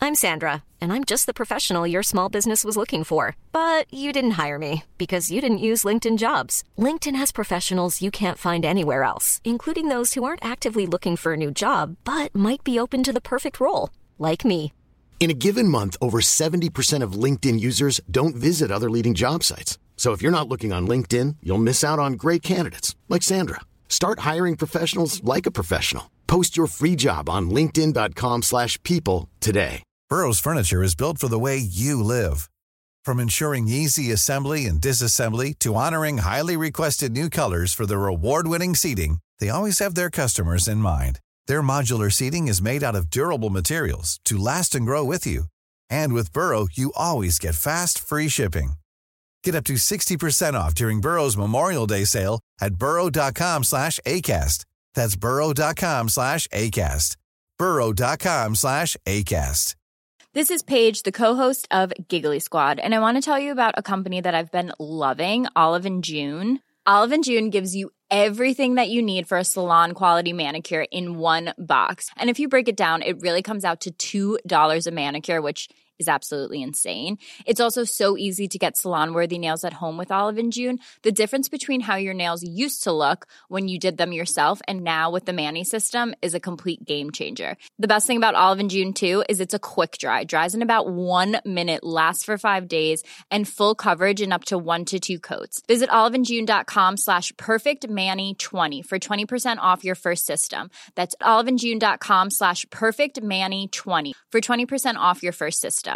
I'm Sandra, and I'm just the professional your small business was looking for. But you didn't hire me because you didn't use LinkedIn Jobs. LinkedIn has professionals you can't find anywhere else, including those who aren't actively looking for a new job, but might be open to the perfect role, like me. In a given month, over 70% of LinkedIn users don't visit other leading job sites. So if you're not looking on LinkedIn, you'll miss out on great candidates like Sandra. Start hiring professionals like a professional. Post your free job on linkedin.com/people today. Burrow's furniture is built for the way you live. From ensuring easy assembly and disassembly to honoring highly requested new colors for their award-winning seating, they always have their customers in mind. Their modular seating is made out of durable materials to last and grow with you. And with Burrow, you always get fast, free shipping. Get up to 60% off during Burrow's Memorial Day sale at burrow.com/ACAST. That's burrow.com/ACAST. burrow.com/ACAST. This is Paige, the co-host of Giggly Squad, and I want to tell you about a company that I've been loving, Olive & June. Olive & June gives you everything that you need for a salon-quality manicure in one box. And if you break it down, it really comes out to $2 a manicure, which is absolutely insane. It's also so easy to get salon-worthy nails at home with Olive & June. The difference between how your nails used to look when you did them yourself and now with the Mani system is a complete game changer. The best thing about Olive & June, too, is it's a quick dry. Dries in about 1 minute, lasts for 5 days, and full coverage in up to 1 to 2 coats. Visit oliveandjune.com/perfectmani20 for 20% off your first system. That's oliveandjune.com/perfectmani20 for 20% off your first system.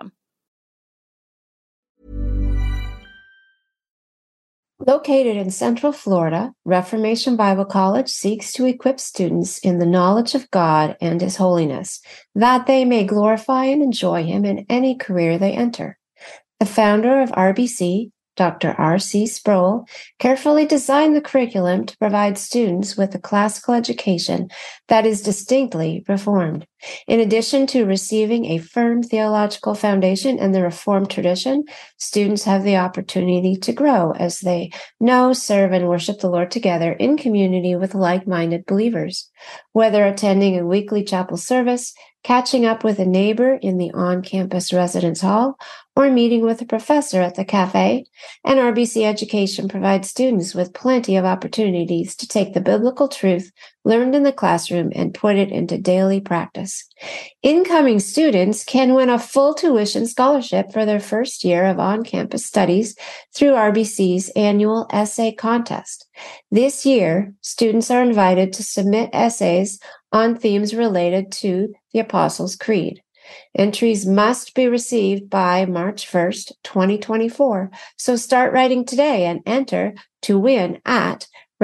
Located in Central Florida, Reformation Bible College seeks to equip students in the knowledge of God and His holiness, that they may glorify and enjoy Him in any career they enter. The founder of RBC, Dr. R.C. Sproul, carefully designed the curriculum to provide students with a classical education that is distinctly Reformed. In addition to receiving a firm theological foundation in the Reformed tradition, students have the opportunity to grow as they know, serve, and worship the Lord together in community with like-minded believers. Whether attending a weekly chapel service, catching up with a neighbor in the on-campus residence hall, or meeting with a professor at the cafe, NRBC Education provides students with plenty of opportunities to take the biblical truth learned in the classroom and put it into daily practice. Incoming students can win a full tuition scholarship for their first year of on-campus studies through RBC's annual essay contest. This year, students are invited to submit essays on themes related to the Apostles' Creed. Entries must be received by March 1st, 2024. So start writing today and enter to win at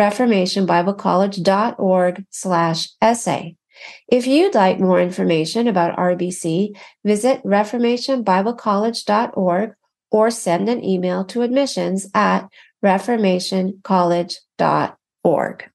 reformationbiblecollege.org/essay. If you'd like more information about RBC, visit reformationbiblecollege.org or send an email to admissions@reformationcollege.org.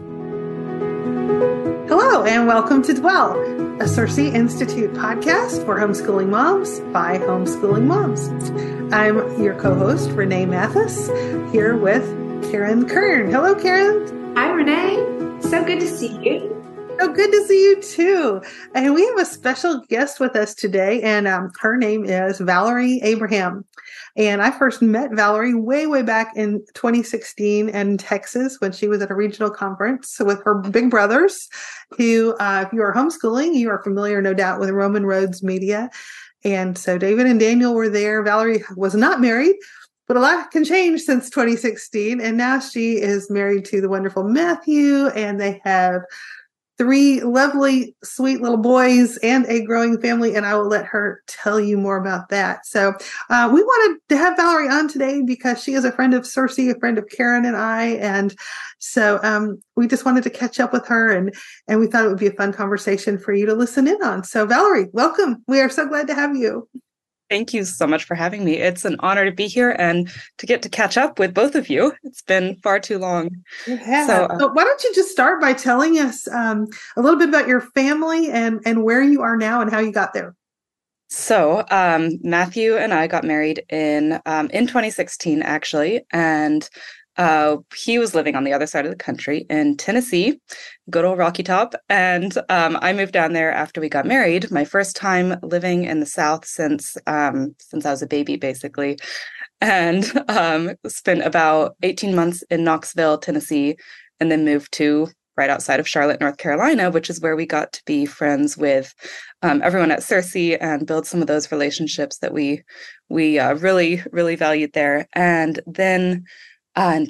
Hello, and welcome to Dwell, a CiRCE Institute podcast for homeschooling moms by homeschooling moms. I'm your co-host, Renee Mathis, here with Karen Kern. Hello, Karen. Hi, Renee. So good to see you. Oh, good to see you too. And we have a special guest with us today, and her name is Valerie Abraham. And I first met Valerie way back in 2016 in Texas when she was at a regional conference with her big brothers, who, if you are homeschooling, you are familiar, no doubt, with Roman Roads Media. And so David and Daniel were there. Valerie was not married, but a lot can change since 2016. And now she is married to the wonderful Matthew, and they have 3 lovely, sweet little boys and a growing family, and I will let her tell you more about that. So we wanted to have Valerie on today because she is a friend of CiRCE, a friend of Karen and I, and so we just wanted to catch up with her, and we thought it would be a fun conversation for you to listen in on. So Valerie, welcome. We are so glad to have you. Thank you so much for having me. It's an honor to be here and to get to catch up with both of you. It's been far too long. Yeah. So why don't you just start by telling us a little bit about your family and where you are now and how you got there? So Matthew and I got married in 2016, actually. And He was living on the other side of the country in Tennessee, good old Rocky Top. And I moved down there after we got married. My first time living in the South since I was a baby, basically. And spent about 18 months in Knoxville, Tennessee, and then moved to right outside of Charlotte, North Carolina, which is where we got to be friends with everyone at Cersei and build some of those relationships that we really, really valued there. And then in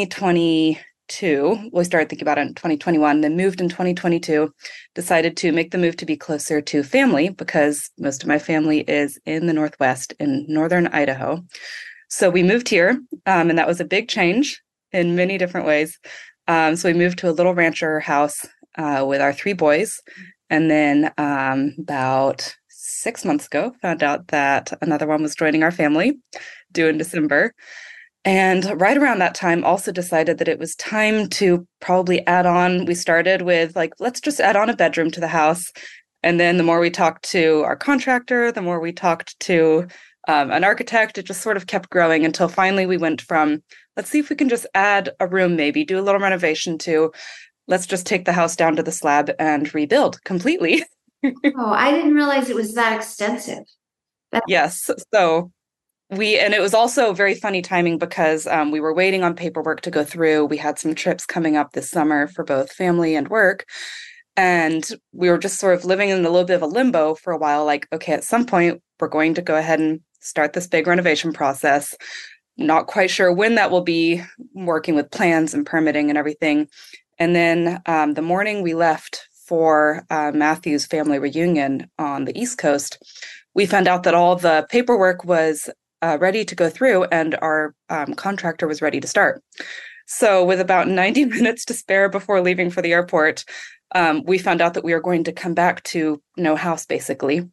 2022, we started thinking about it in 2021, then moved in 2022, decided to make the move to be closer to family because most of my family is in the Northwest in northern Idaho. So we moved here, and that was a big change in many different ways. So we moved to a little rancher house with our 3 boys. And then about 6 months ago, found out that another one was joining our family due in December. And right around that time, also decided that it was time to probably add on. We started with let's just add on a bedroom to the house. And then the more we talked to our contractor, the more we talked to an architect, it just sort of kept growing until finally we went from, let's see if we can just add a room, maybe do a little renovation, to let's just take the house down to the slab and rebuild completely. Oh, I didn't realize it was that extensive. Yes. So and it was also very funny timing because we were waiting on paperwork to go through. We had some trips coming up this summer for both family and work. And we were just sort of living in a little bit of a limbo for a while, okay, at some point, we're going to go ahead and start this big renovation process. Not quite sure when that will be, working with plans and permitting and everything. And then the morning we left for Matthew's family reunion on the East Coast, we found out that all the paperwork was ready to go through and our contractor was ready to start. So with about 90 minutes to spare before leaving for the airport, we found out that we were going to come back to no house, basically.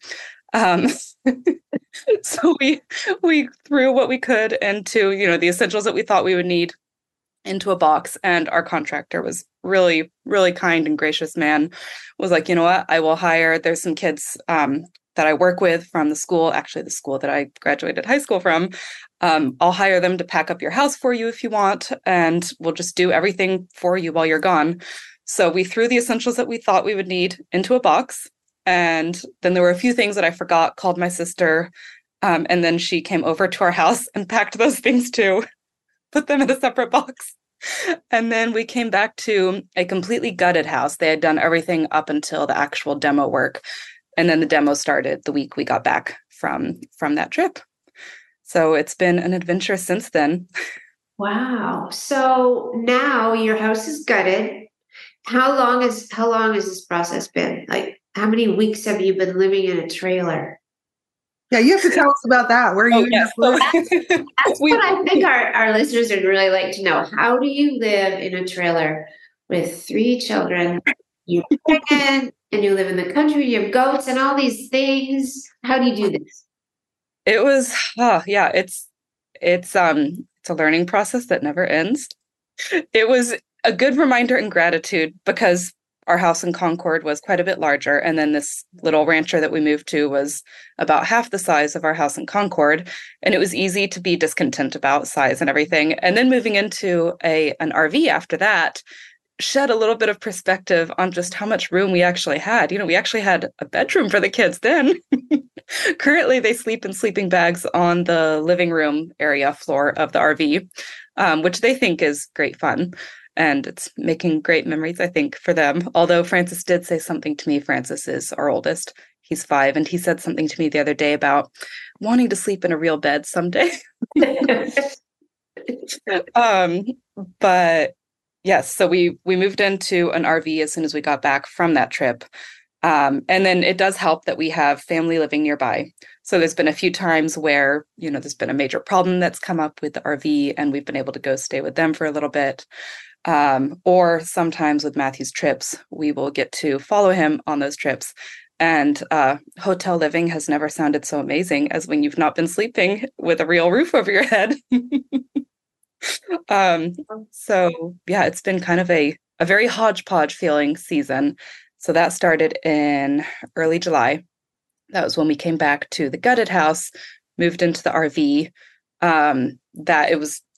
So we threw what we could into, the essentials that we thought we would need into a box. And our contractor was really, really kind and gracious man, was like, you know what, I will hire, there's some kids that I work with from the school, actually the school that I graduated high school from. I'll hire them to pack up your house for you if you want, and we'll just do everything for you while you're gone. So we threw the essentials that we thought we would need into a box. And then there were a few things that I forgot, called my sister. And then she came over to our house and packed those things too, put them in a separate box. And then we came back to a completely gutted house. They had done everything up until the actual demo work. And then the demo started the week we got back from that trip. So it's been an adventure since then. Wow. So now your house is gutted. How long has this process been? How many weeks have you been living in a trailer? Yeah, you have to tell us about that. Where you? That's what I think our listeners would really like to know. How do you live in a trailer with 3 children? You're pregnant and you live in the country. You have goats and all these things. How do you do this? It was, it's a learning process that never ends. It was a good reminder and gratitude because our house in Concord was quite a bit larger. And then this little rancher that we moved to was about half the size of our house in Concord. And it was easy to be discontent about size and everything. And then moving into an RV after that shed a little bit of perspective on just how much room we actually had. We actually had a bedroom for the kids then. Currently, they sleep in sleeping bags on the living room area floor of the RV, which they think is great fun. And it's making great memories, I think, for them. Although Francis did say something to me. Francis is our oldest. He's 5. And he said something to me the other day about wanting to sleep in a real bed someday. But yes, so we moved into an RV as soon as we got back from that trip. And then it does help that we have family living nearby. So there's been a few times where, there's been a major problem that's come up with the RV and we've been able to go stay with them for a little bit. Or sometimes with Matthew's trips, we will get to follow him on those trips. And hotel living has never sounded so amazing as when you've not been sleeping with a real roof over your head. So yeah, it's been kind of a very hodgepodge feeling season. So that started in early July. That was when we came back to the gutted house, moved into the RV. That it was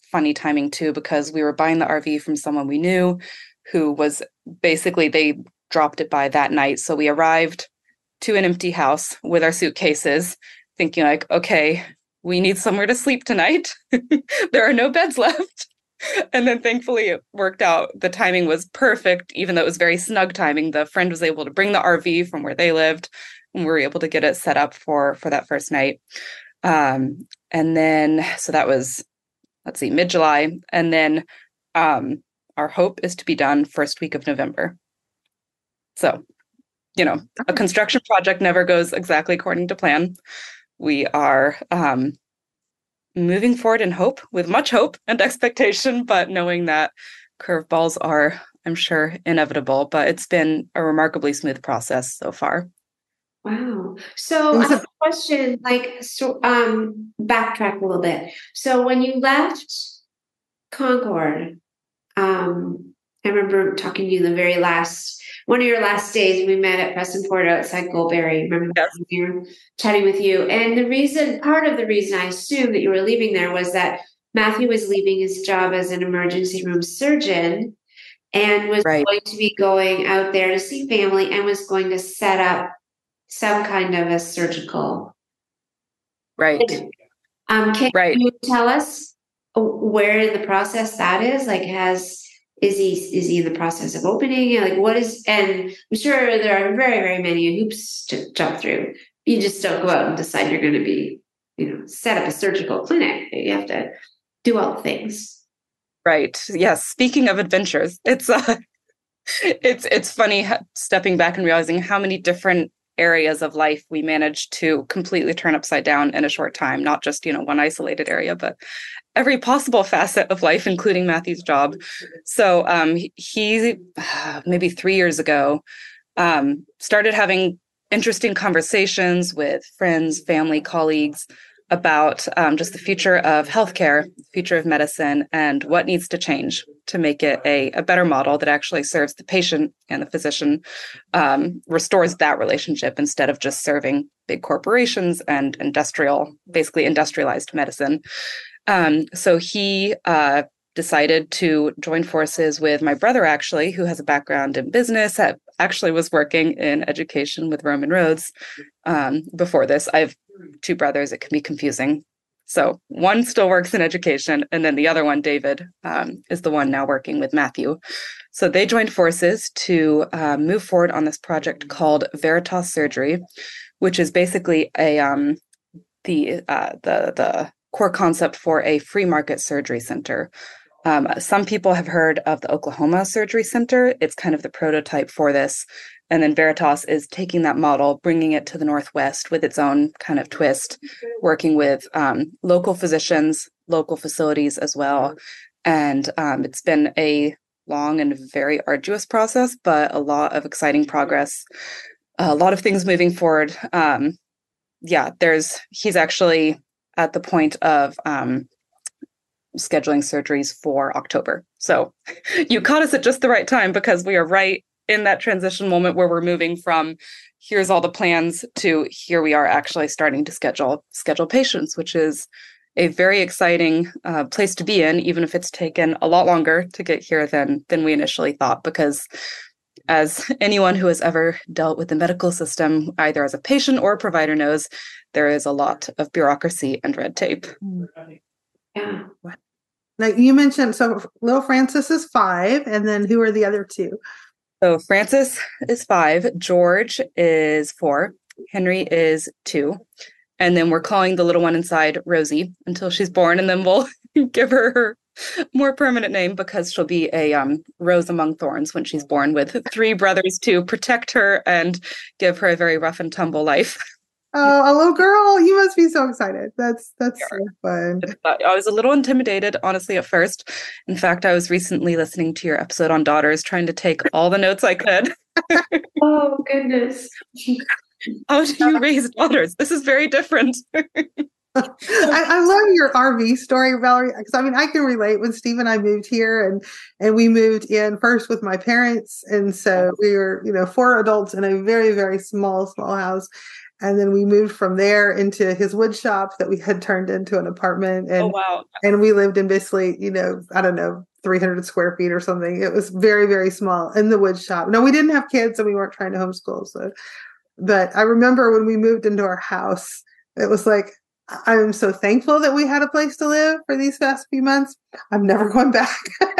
funny timing too, because we were buying the RV from someone we knew who was basically, they dropped it by that night. So we arrived to an empty house with our suitcases, thinking like, okay, we need somewhere to sleep tonight. There are no beds left. And then thankfully it worked out. The timing was perfect, even though it was very snug timing. The friend was able to bring the RV from where they lived, and we were able to get it set up for that first night. And then, so that was, let's see, mid-July. And then our hope is to be done first week of November. So, a construction project never goes exactly according to plan. We are moving forward in hope, with much hope and expectation, but knowing that curveballs are, I'm sure, inevitable. But it's been a remarkably smooth process so far. Wow. So I have a question, backtrack a little bit. So when you left Concord, I remember talking to you one of your last days. We met at Prestonport outside Goldberry. Remember that? Yes. We were chatting with you. And part of the reason I assumed that you were leaving there was that Matthew was leaving his job as an emergency room surgeon and was Right. going to be going out there to see family and was going to set up some kind of a surgical. Right. Can Right. you tell us where the process that is? Like, is he in the process of opening? Like, what is? And I'm sure there are very, very many hoops to jump through. You just don't go out and decide you're going to be, set up a surgical clinic. You have to do all the things. Right. Yes. Speaking of adventures, it's funny stepping back and realizing how many different areas of life we managed to completely turn upside down in a short time, not just, one isolated area, but every possible facet of life, including Matthew's job. So he, maybe 3 years ago, started having interesting conversations with friends, family, colleagues about just the future of healthcare, future of medicine, and what needs to change to make it a better model that actually serves the patient and the physician, restores that relationship instead of just serving big corporations and basically industrialized medicine. So he decided to join forces with my brother, actually, who has a background in business, actually was working in education with Roman Roads before this. I have 2 brothers. It can be confusing. So one still works in education, and then the other one, David, is the one now working with Matthew. So they joined forces to move forward on this project called Veritas Surgery, which is basically the core concept for a free market surgery center. Some people have heard of the Oklahoma Surgery Center. It's kind of the prototype for this. And then Veritas is taking that model, bringing it to the Northwest with its own kind of twist, working with local physicians, local facilities as well. And it's been a long and very arduous process, but a lot of exciting progress, a lot of things moving forward. He's actually at the point of scheduling surgeries for October. So you caught us at just the right time, because we are right in that transition moment where we're moving from here's all the plans to here we are actually starting to schedule patients, which is a very exciting place to be in, even if it's taken a lot longer to get here than we initially thought, because as anyone who has ever dealt with the medical system, either as a patient or a provider knows, there is a lot of bureaucracy and red tape. Yeah. Now you mentioned, so little Francis is 5, and then who are the other 2? So Francis is 5, George is 4, Henry is 2, and then we're calling the little one inside Rosie until she's born, and then we'll give her more permanent name, because she'll be a rose among thorns when she's born, with 3 brothers to protect her and give her a very rough and tumble life. Oh, a little girl! You must be so excited. That's so fun. I was a little intimidated, honestly, at first. In fact, I was recently listening to your episode on daughters, trying to take all the notes I could. Oh, goodness. How do you raise daughters? This is very different. I love your RV story, Valerie, because I can relate. When Steve and I moved here, and we moved in first with my parents, and so we were 4 adults in a very, very small house. And then we moved from there into his wood shop that we had turned into an apartment. And, Oh, wow. and we lived in basically, I don't know, 300 square feet or something. It was very, very small in the wood shop. No, we didn't have kids and we weren't trying to homeschool. So, but I remember when we moved into our house, it was like, I'm so thankful that we had a place to live for these past few months. I'm never going back.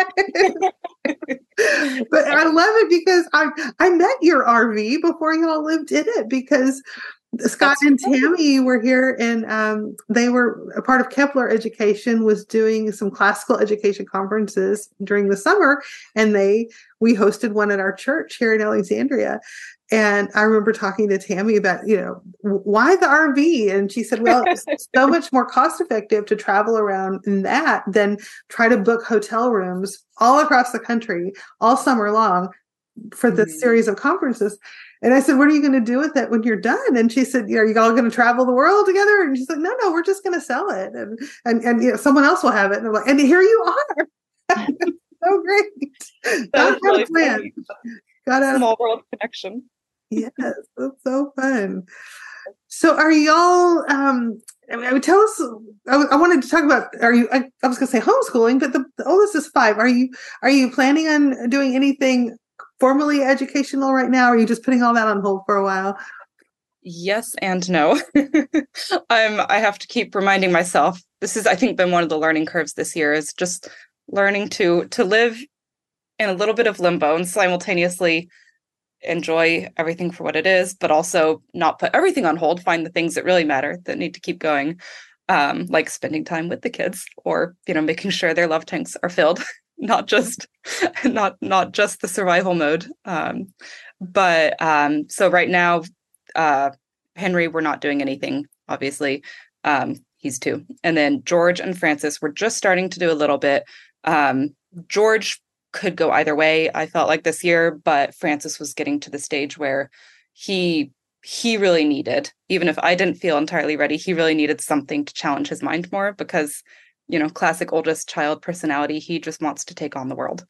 But I love it because I met your RV before you all lived in it, because Scott and Tammy were here, and they were a part of Kepler Education, was doing some classical education conferences during the summer, and we hosted one at our church here in Alexandria. And I remember talking to Tammy about, why the RV? And she said, well, it's so much more cost effective to travel around in that than try to book hotel rooms all across the country all summer long for the series of conferences. And I said, what are you going to do with it when you're done? And she said, are you all going to travel the world together? And she's like, no, we're just going to sell it. And someone else will have it. And I'm like, and here you are. So great. That's really funny. Small world connection. Yes, that's so fun. So are y'all, tell us, I wanted to talk about, I was going to say homeschooling, but the oldest is 5. Are you planning on doing anything formally educational right now? Or are you just putting all that on hold for a while? Yes and no. I have to keep reminding myself. This has, I think, been one of the learning curves this year, is just learning to live in a little bit of limbo and simultaneously enjoy everything for what it is, but also not put everything on hold, find the things that really matter that need to keep going, like spending time with the kids, or making sure their love tanks are filled, not just the survival mode. So right now, Henry, we're not doing anything, obviously. He's 2. And then George and Francis were just starting to do a little bit. George could go either way, I felt like, this year, but Francis was getting to the stage where he really needed, even if I didn't feel entirely ready, he really needed something to challenge his mind more, because classic oldest child personality, he just wants to take on the world.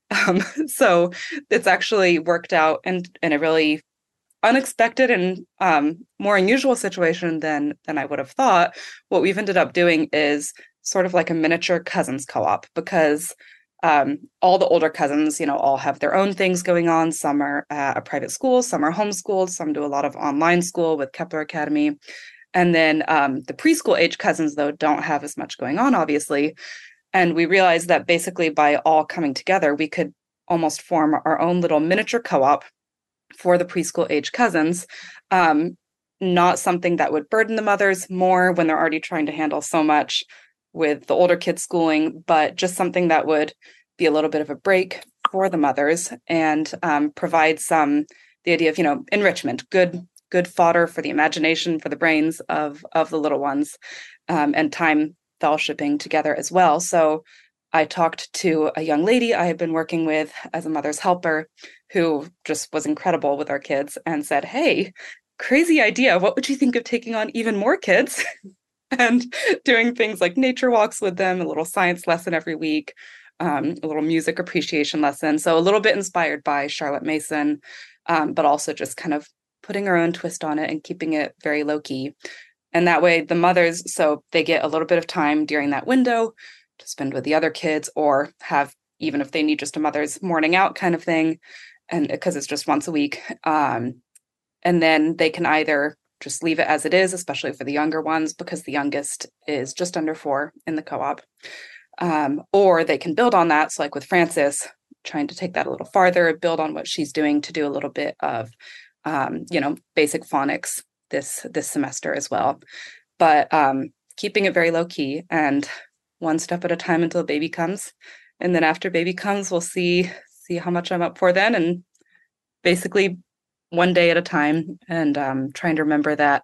So it's actually worked out in a really unexpected and more unusual situation than I would have thought. What we've ended up doing is sort of like a miniature cousins co-op, because all the older cousins, all have their own things going on. Some are at a private school, some are homeschooled, some do a lot of online school with Kepler Academy. And then the preschool age cousins, though, don't have as much going on, obviously. And we realized that basically by all coming together, we could almost form our own little miniature co-op for the preschool age cousins. Not something that would burden the mothers more when they're already trying to handle so much with the older kids schooling, but just something that would be a little bit of a break for the mothers and provide the idea of, enrichment, good fodder for the imagination, for the brains of the little ones, and time fellowshipping together as well. So I talked to a young lady I had been working with as a mother's helper, who just was incredible with our kids, and said, hey, crazy idea. What would you think of taking on even more kids? And doing things like nature walks with them, a little science lesson every week, a little music appreciation lesson. So a little bit inspired by Charlotte Mason, but also just kind of putting our own twist on it and keeping it very low key. And that way the mothers, so they get a little bit of time during that window to spend with the other kids, or have, even if they need just a mother's morning out kind of thing, and because it's just once a week. And then they can either just leave it as it is, especially for the younger ones, because the youngest is just under 4 in the co-op. Or they can build on that. So like with Francis, trying to take that a little farther, build on what she's doing to do a little bit of, basic phonics this semester as well. But keeping it very low key and one step at a time until baby comes. And then after baby comes, we'll see how much I'm up for then. And basically one day at a time, and trying to remember that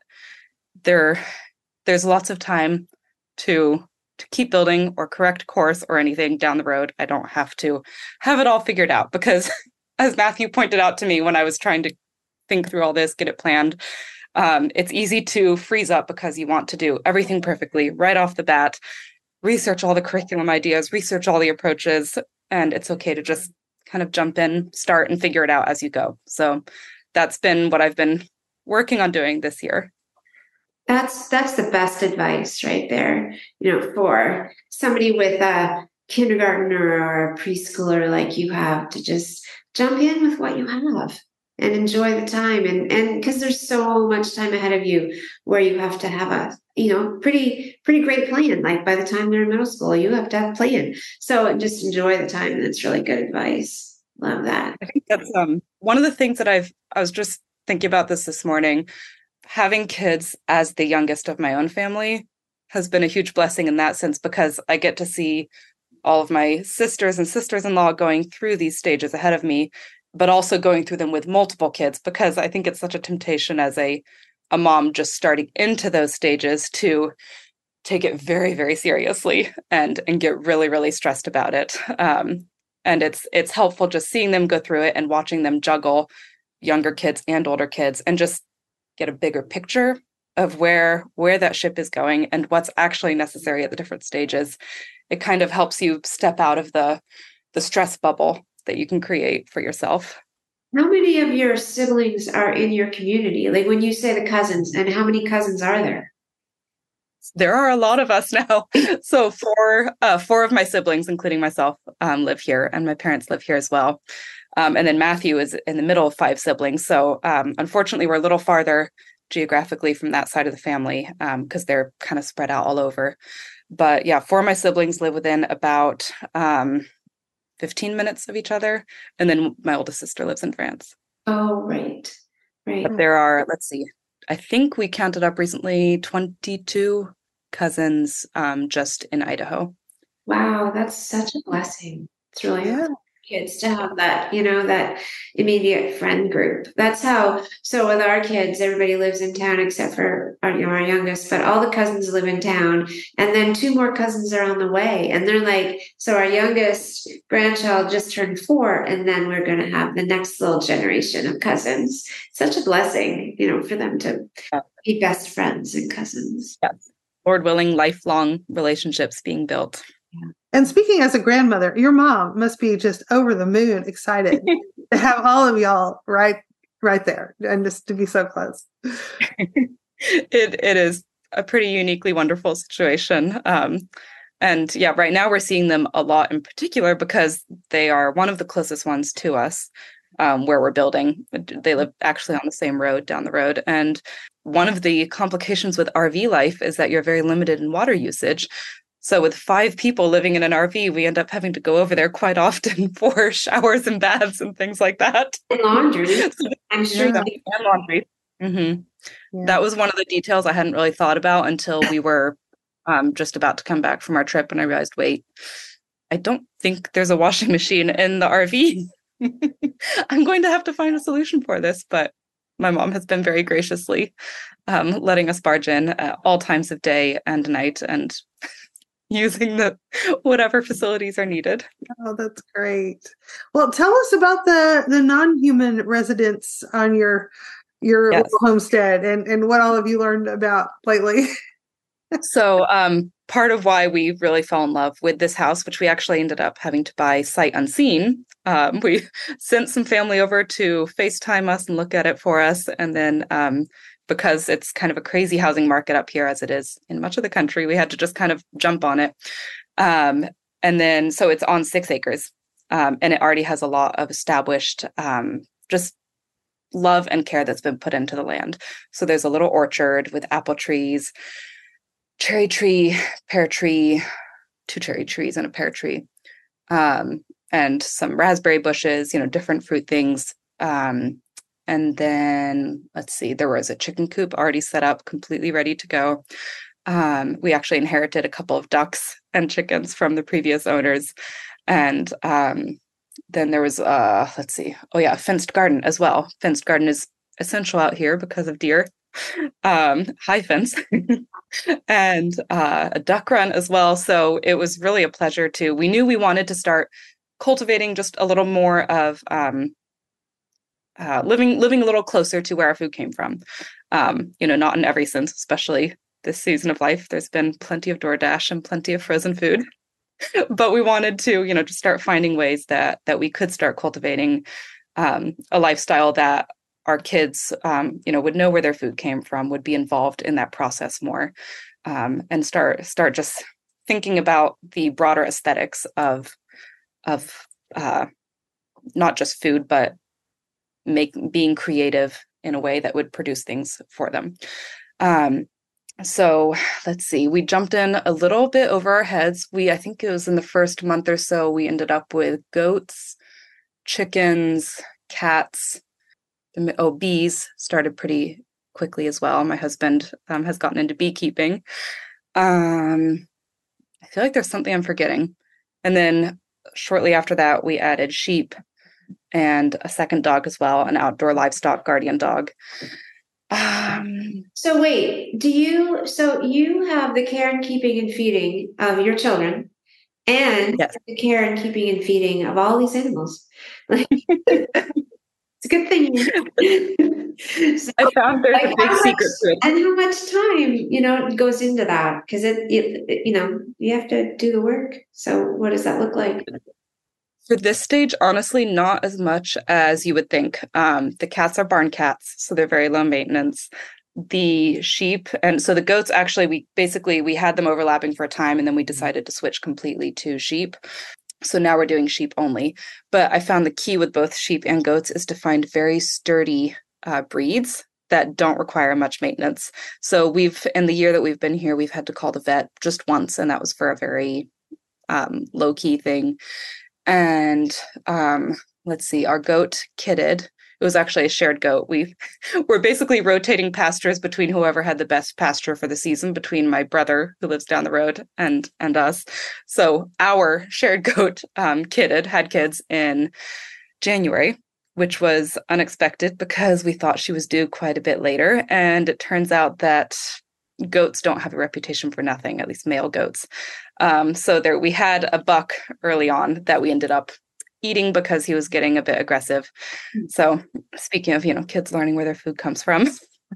there's lots of time to keep building or correct course or anything down the road. I don't have to have it all figured out, because as Matthew pointed out to me when I was trying to think through all this, get it planned, it's easy to freeze up because you want to do everything perfectly right off the bat, research all the curriculum ideas, research all the approaches, and it's okay to just kind of jump in, start, and figure it out as you go. So that's been what I've been working on doing this year. That's the best advice right there, for somebody with a kindergartner or a preschooler like you have, to just jump in with what you have and enjoy the time. And because there's so much time ahead of you where you have to have a, pretty great plan. Like by the time they're in middle school, you have to have a plan. So just enjoy the time. And it's really good advice. Love that. I think that's one of the things that I was just thinking about this morning. Having kids as the youngest of my own family has been a huge blessing in that sense, because I get to see all of my sisters and sisters-in-law going through these stages ahead of me, but also going through them with multiple kids, because I think it's such a temptation as a mom just starting into those stages to take it very, very seriously and get really, really stressed about it. And it's helpful just seeing them go through it and watching them juggle younger kids and older kids and just get a bigger picture of where that ship is going and what's actually necessary at the different stages. It kind of helps you step out of the stress bubble that you can create for yourself. How many of your siblings are in your community? Like when you say the cousins, and how many cousins are there? There are a lot of us now. So four of my siblings, including myself, live here, and my parents live here as well. And then Matthew is in the middle of 5 siblings. So unfortunately, we're a little farther geographically from that side of the family because they're kind of spread out all over. But yeah, 4 of my siblings live within about 15 minutes of each other. And then my oldest sister lives in France. Oh, right. But there are, let's see, I think we counted up recently 22 cousins just in Idaho. Wow, that's such a blessing. It's really good. Kids to have that, that immediate friend group. That's how, so with our kids, everybody lives in town except for our youngest, but all the cousins live in town. And then 2 more cousins are on the way. And they're like, so our youngest grandchild just turned 4, and then we're going to have the next little generation of cousins. Such a blessing, for them to be best friends and cousins. Yes. Lord willing, lifelong relationships being built. Yeah. And speaking as a grandmother, your mom must be just over the moon excited to have all of y'all right there and just to be so close. It is a pretty uniquely wonderful situation. And yeah, right now we're seeing them a lot in particular because they are one of the closest ones to us where we're building. They live actually on the same road down the road. And one of the complications with RV life is that you're very limited in water usage. So with 5 people living in an RV, we end up having to go over there quite often for showers and baths and things like that. And laundry. I'm sure. And laundry. Mm-hmm. Yeah. That was one of the details I hadn't really thought about until we were just about to come back from our trip. And I realized, wait, I don't think there's a washing machine in the RV. I'm going to have to find a solution for this. But my mom has been very graciously letting us barge in at all times of day and night and using the whatever facilities are needed. Oh, that's great. Well, tell us about the non-human residents on your yes. homestead and what all of you learned about lately. So part of why we really fell in love with this house, which we actually ended up having to buy sight unseen, we sent some family over to FaceTime us and look at it for us. And then because it's kind of a crazy housing market up here, as it is in much of the country, we had to just kind of jump on it. And then, so it's on 6 acres, and it already has a lot of established just love and care that's been put into the land. So there's a little orchard with apple trees, cherry tree, pear tree, 2 cherry trees and a pear tree, and some raspberry bushes, different fruit things. And then, let's see, there was a chicken coop already set up, completely ready to go. We actually inherited a couple of ducks and chickens from the previous owners. And then there was, a fenced garden as well. Fenced garden is essential out here because of deer. High fence. And a duck run as well. So it was really a pleasure we knew we wanted to start cultivating just a little more of living a little closer to where our food came from. Not in every sense, especially this season of life. There's been plenty of DoorDash and plenty of frozen food, but we wanted to, just start finding ways that we could start cultivating a lifestyle that our kids, would know where their food came from, would be involved in that process more, and start just thinking about the broader aesthetics of not just food, but being creative in a way that would produce things for them. So let's see, we jumped in a little bit over our heads. I think it was in the first month or so, we ended up with goats, chickens, cats. Bees started pretty quickly as well. My husband has gotten into beekeeping. I feel like there's something I'm forgetting. And then shortly after that, we added sheep and a second dog as well, an outdoor livestock guardian dog. So wait, you have the care and keeping and feeding of your children and yes. the care and keeping and feeding of all these animals. It's a good thing. So, I found there's a big secret to it. And how much time, goes into that? Because you have to do the work. So what does that look like? For this stage, honestly, not as much as you would think. The cats are barn cats, so they're very low maintenance. The sheep, and so the goats, actually, we had them overlapping for a time, and then we decided to switch completely to sheep. So now we're doing sheep only. But I found the key with both sheep and goats is to find very sturdy breeds that don't require much maintenance. So in the year that we've been here, we've had to call the vet just once, and that was for a very low-key thing. And let's see, our goat kidded. It was actually a shared goat. We're basically rotating pastures between whoever had the best pasture for the season, between my brother who lives down the road and us. So our shared goat had kids in January, which was unexpected because we thought she was due quite a bit later. And it turns out that goats don't have a reputation for nothing, at least male goats. So we had a buck early on that we ended up eating because he was getting a bit aggressive. So speaking of, kids learning where their food comes from.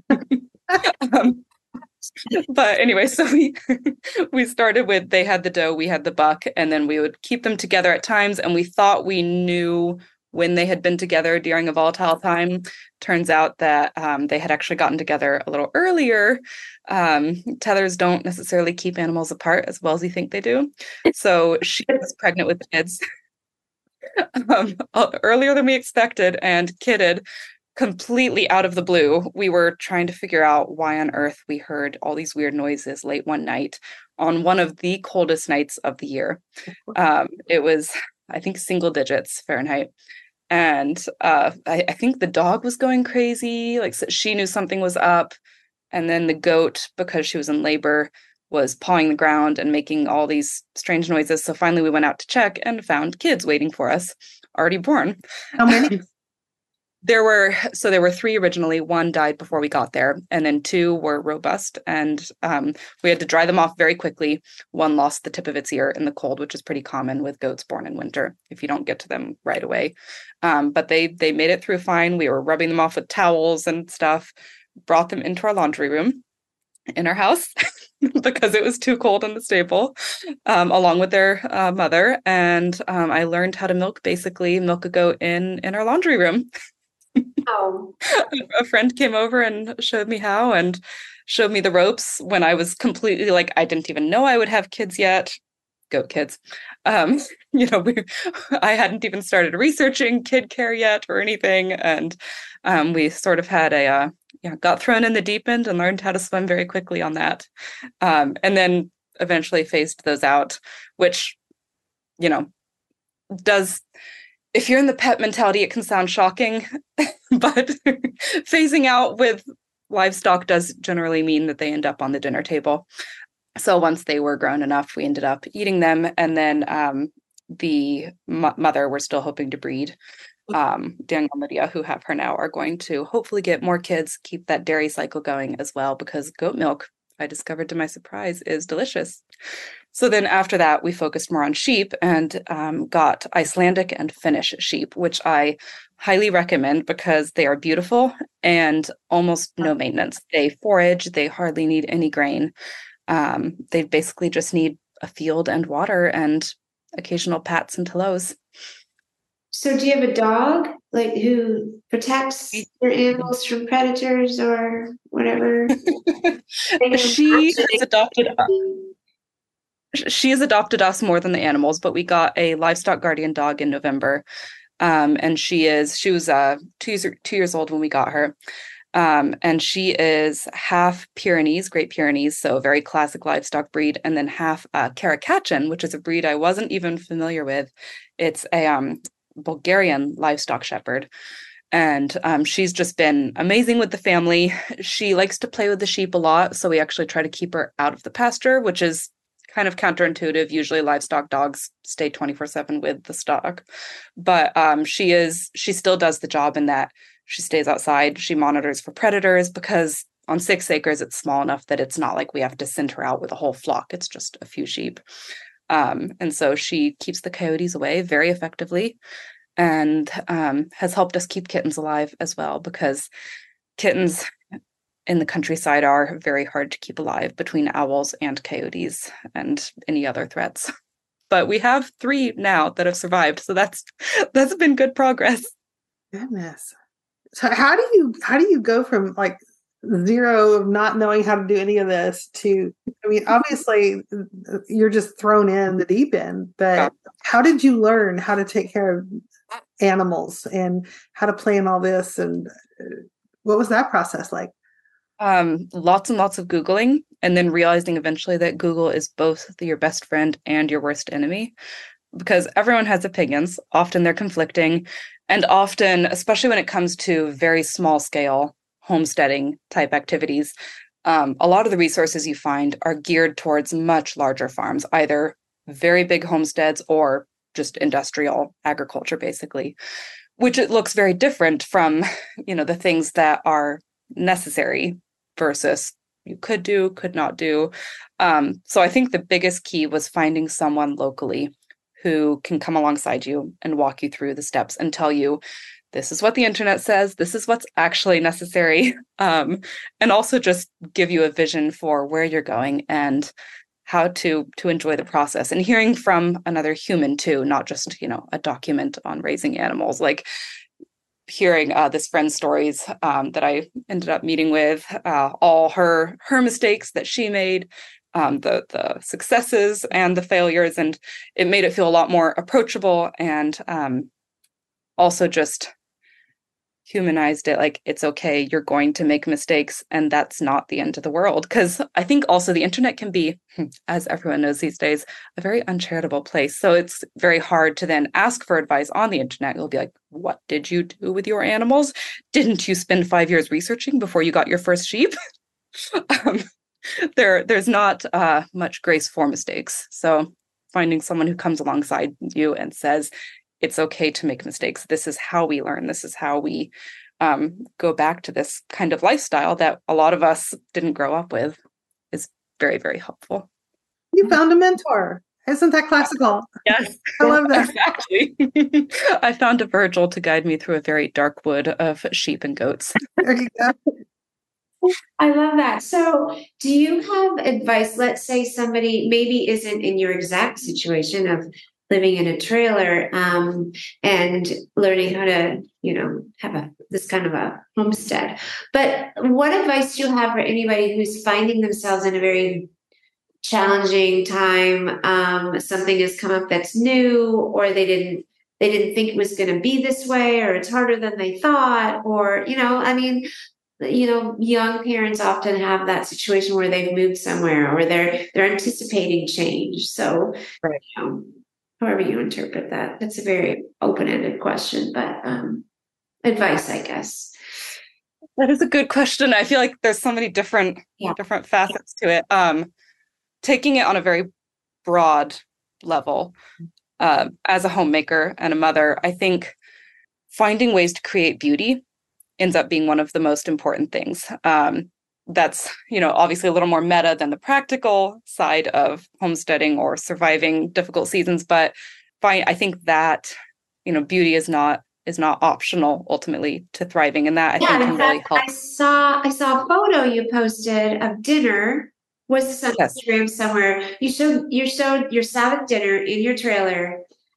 But anyway, so we started with, they had the doe, we had the buck, and then we would keep them together at times. And we thought we knew when they had been together during a volatile time. Turns out that they had actually gotten together a little earlier. Tethers don't necessarily keep animals apart as well as you think they do. So she was pregnant with kids earlier than we expected and kidded completely out of the blue. We were trying to figure out why on earth we heard all these weird noises late one night on one of the coldest nights of the year. It was, I think, single digits Fahrenheit. And I think the dog was going crazy. Like, so she knew something was up. And then the goat, because she was in labor, was pawing the ground and making all these strange noises. So finally we went out to check and found kids waiting for us, already born. How many? There were 3 originally. 1 died before we got there, and then 2 were robust, and we had to dry them off very quickly. 1 lost the tip of its ear in the cold, which is pretty common with goats born in winter if you don't get to them right away. But they made it through fine. We were rubbing them off with towels and stuff, brought them into our laundry room in our house because it was too cold in the stable, along with their mother. And I learned how to milk a goat in our laundry room. Oh. A friend came over and showed me how, and showed me the ropes when I was completely I didn't even know I would have kids yet. Goat kids. I hadn't even started researching kid care yet or anything. And we sort of had got thrown in the deep end and learned how to swim very quickly on that. And then eventually phased those out, which, does, if you're in the pet mentality, it can sound shocking, but phasing out with livestock does generally mean that they end up on the dinner table. So once they were grown enough, we ended up eating them. And then the mother, we're still hoping to breed. Daniel and Lydia, who have her now, are going to hopefully get more kids, keep that dairy cycle going as well, because goat milk, I discovered to my surprise, is delicious. So then after that, we focused more on sheep and got Icelandic and Finnish sheep, which I highly recommend because they are beautiful and almost no maintenance. They forage, they hardly need any grain. They basically just need a field and water and occasional pats and pillows. So do you have a dog like who protects your animals from predators or whatever? She has adopted She has adopted us more than the animals, but we got a livestock guardian dog in November. And she was 2 years old when we got her. And she is half Pyrenees, Great Pyrenees, so a very classic livestock breed, and then half Karakachin, which is a breed I wasn't even familiar with. It's a Bulgarian livestock shepherd. And she's just been amazing with the family. She likes to play with the sheep a lot, so we actually try to keep her out of the pasture, which is kind of counterintuitive. Usually livestock dogs stay 24/7 with the stock. But she still does the job in that she stays outside. She monitors for predators because on 6 acres, it's small enough that it's not like we have to send her out with a whole flock. It's just a few sheep. And so she keeps the coyotes away very effectively, and has helped us keep kittens alive as well, because kittens in the countryside are very hard to keep alive between owls and coyotes and any other threats. But we have 3 now that have survived, so that's been good progress. Goodness. So how do you go from like zero of not knowing how to do any of this to, I mean, obviously you're just thrown in the deep end, but how did you learn how to take care of animals and how to plan all this, and what was that process like? Lots and lots of Googling, and then realizing eventually that Google is both your best friend and your worst enemy, because everyone has opinions. Often they're conflicting, and often, especially when it comes to very small scale homesteading type activities, a lot of the resources you find are geared towards much larger farms, either very big homesteads or just industrial agriculture, basically, which it looks very different from, the things that are necessary versus you could not do. So I think the biggest key was finding someone locally who can come alongside you and walk you through the steps and tell you, this is what the internet says, this is what's actually necessary, and also just give you a vision for where you're going and how to enjoy the process, and hearing from another human too, not just, a document on raising animals. Like hearing this friend's stories that I ended up meeting with, all her mistakes that she made, the successes and the failures, and it made it feel a lot more approachable, and also just humanized it. Like, it's okay, you're going to make mistakes, and that's not the end of the world. Because I think also the internet can be, as everyone knows these days, a very uncharitable place. So it's very hard to then ask for advice on the internet. You'll be like, what did you do with your animals? Didn't you spend 5 years researching before you got your first sheep? There's not much grace for mistakes. So finding someone who comes alongside you and says, it's okay to make mistakes. This is how we learn. This is how we go back to this kind of lifestyle that a lot of us didn't grow up with, is very, very helpful. You found a mentor. Isn't that classical? Yes. I love that. Exactly. I found a Virgil to guide me through a very dark wood of sheep and goats. There you go. I love that. So do you have advice? Let's say somebody maybe isn't in your exact situation of living in a trailer and learning how to, have this kind of a homestead. But what advice do you have for anybody who's finding themselves in a very challenging time? Something has come up that's new, or they didn't think it was going to be this way, or it's harder than they thought, or, young parents often have that situation where they've moved somewhere, or they're anticipating change. So, right. However you interpret that, that's a very open-ended question, but advice, I guess. That is a good question. I feel like there's so many different facets to it. Taking it on a very broad level, as a homemaker and a mother, I think finding ways to create beauty ends up being one of the most important things. That's, obviously a little more meta than the practical side of homesteading or surviving difficult seasons. But I think that, beauty is not optional ultimately to thriving. And that I think can really help. I saw a photo you posted of dinner. Was this on Instagram somewhere? You showed your Sabbath dinner in your trailer.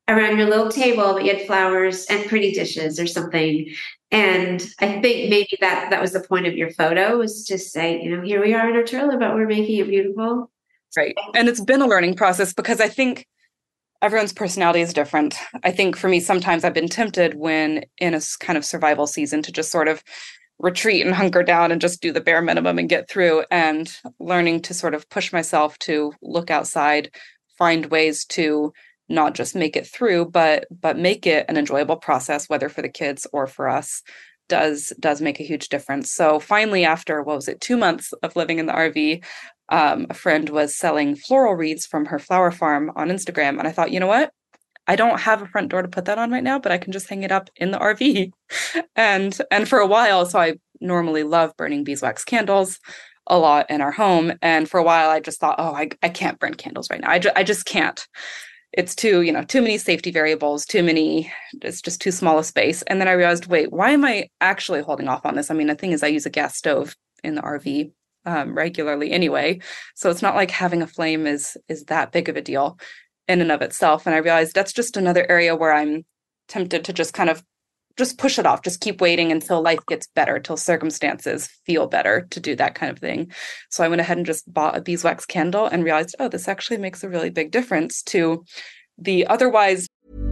around your little table, but you had flowers and pretty dishes or something. And I think maybe that was the point of your photo, was to say, here we are in our trailer, but we're making it beautiful. Right. And it's been a learning process because I think everyone's personality is different. I think for me, sometimes I've been tempted when in a kind of survival season to just sort of retreat and hunker down and just do the bare minimum and get through, and learning to sort of push myself to look outside, find ways to not just make it through, but make it an enjoyable process, whether for the kids or for us, does make a huge difference. So finally, after, 2 months of living in the RV, a friend was selling floral wreaths from her flower farm on Instagram. And I thought, you know what? I don't have a front door to put that on right now, but I can just hang it up in the RV. And for a while, so I normally love burning beeswax candles a lot in our home. And for a while, I just thought, I can't burn candles right now. I just can't. It's too many safety variables, it's just too small a space. And then I realized, wait, why am I actually holding off on this? I mean, the thing is, I use a gas stove in the RV regularly anyway. So it's not like having a flame is that big of a deal in and of itself. And I realized that's just another area where I'm tempted to just kind of just push it off, just keep waiting until life gets better, till circumstances feel better to do that kind of thing. So I went ahead and just bought a beeswax candle and realized, this actually makes a really big difference to the otherwise.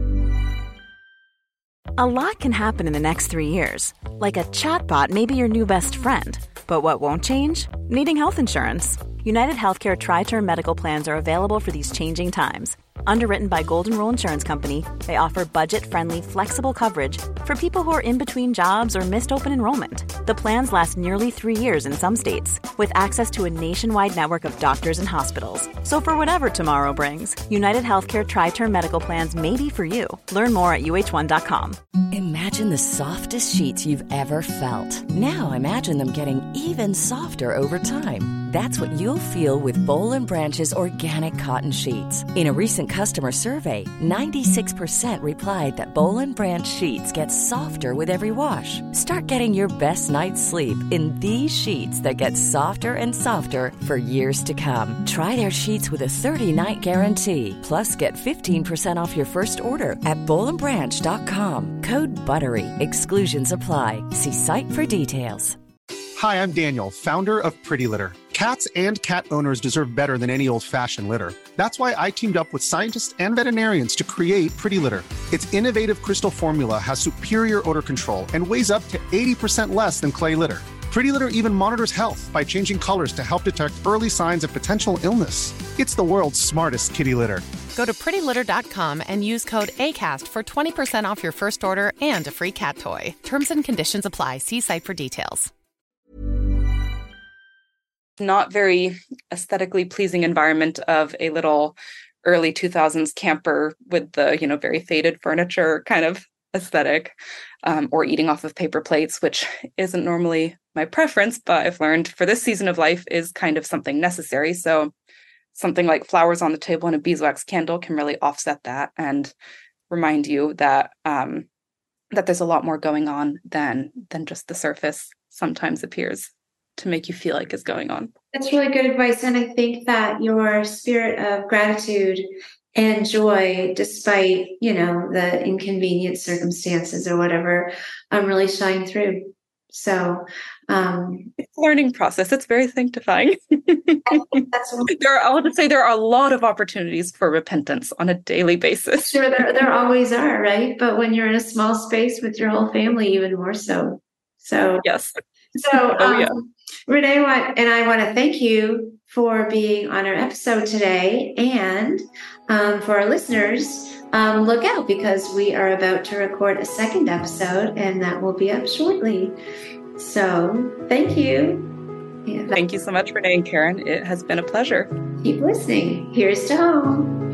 A lot can happen in the next 3 years. Like a chatbot may be your new best friend. But what won't change? Needing health insurance. United Healthcare Tri-Term Medical Plans are available for these changing times. Underwritten by Golden Rule Insurance Company, they offer budget-friendly, flexible coverage for people who are in between jobs or missed open enrollment. The plans last nearly 3 years in some states, with access to a nationwide network of doctors and hospitals. So for whatever tomorrow brings, United Healthcare Tri-Term Medical Plans may be for you. Learn more at uh1.com. Imagine the softest sheets you've ever felt. Now imagine them getting even softer over time. That's what you'll feel with Boll & Branch's organic cotton sheets. In a recent customer survey, 96% replied that Boll & Branch sheets get softer with every wash. Start getting your best night's sleep in these sheets that get softer and softer for years to come. Try their sheets with a 30-night guarantee. Plus, get 15% off your first order at bollandbranch.com. Code BUTTERY. Exclusions apply. See site for details. Hi, I'm Daniel, founder of Pretty Litter. Cats and cat owners deserve better than any old-fashioned litter. That's why I teamed up with scientists and veterinarians to create Pretty Litter. Its innovative crystal formula has superior odor control and weighs up to 80% less than clay litter. Pretty Litter even monitors health by changing colors to help detect early signs of potential illness. It's the world's smartest kitty litter. Go to prettylitter.com and use code ACAST for 20% off your first order and a free cat toy. Terms and conditions apply. See site for details. Not very aesthetically pleasing environment of a little early 2000s camper with the, very faded furniture kind of aesthetic, or eating off of paper plates, which isn't normally my preference, but I've learned for this season of life is kind of something necessary. So something like flowers on the table and a beeswax candle can really offset that and remind you that that there's a lot more going on than just the surface sometimes appears to make you feel like is going on. That's really good advice. And I think that your spirit of gratitude and joy, despite, the inconvenient circumstances or whatever, really shine through. So it's a learning process. It's very sanctifying. I'll just say there are a lot of opportunities for repentance on a daily basis. Sure, there always are, right? But when you're in a small space with your whole family, even more so. So yes. So Renee and I want to thank you for being on our episode today. And for our listeners, look out, because we are about to record a second episode and that will be up shortly. So thank you. Thank you so much, Renee and Karen. It has been a pleasure. Keep listening. Here's to home.